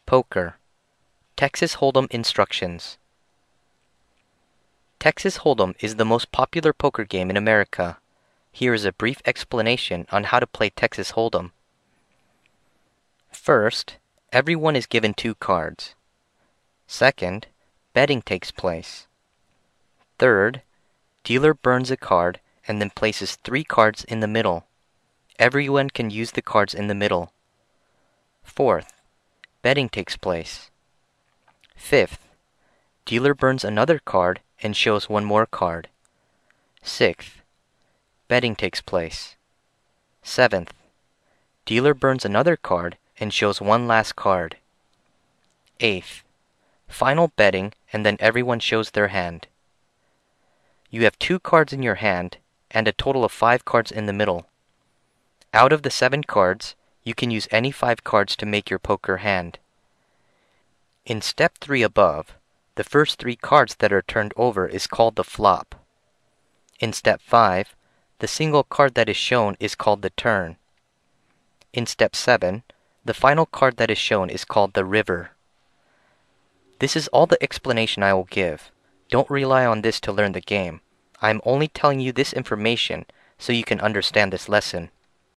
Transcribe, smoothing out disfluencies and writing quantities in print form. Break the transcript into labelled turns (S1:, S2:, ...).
S1: Poker. Texas Hold'em instructions. Texas Hold'em is the most popular poker game in America. Here is a brief explanation on how to play Texas Hold'em. First, everyone is given 2 cards. Second, betting takes place. Third, dealer burns a card and then places 3 cards in the middle. Everyone can use the cards in the middle. Fourth, betting takes place. Fifth, dealer burns another card and shows 1 more card. Sixth, betting takes place. Seventh, dealer burns another card and shows 1 last card. Eighth, final betting, and then everyone shows their hand. You have 2 cards in your hand and a total of 5 cards in the middle. Out of the 7 cards, you can use any 5 cards to make your poker hand. In step 3 above, the first 3 cards that are turned over is called the flop. In step 5, the single card that is shown is called the turn. In step 7, the final card that is shown is called the river. This is all the explanation I will give. Don't rely on this to learn the game. I am only telling you this information so you can understand this lesson.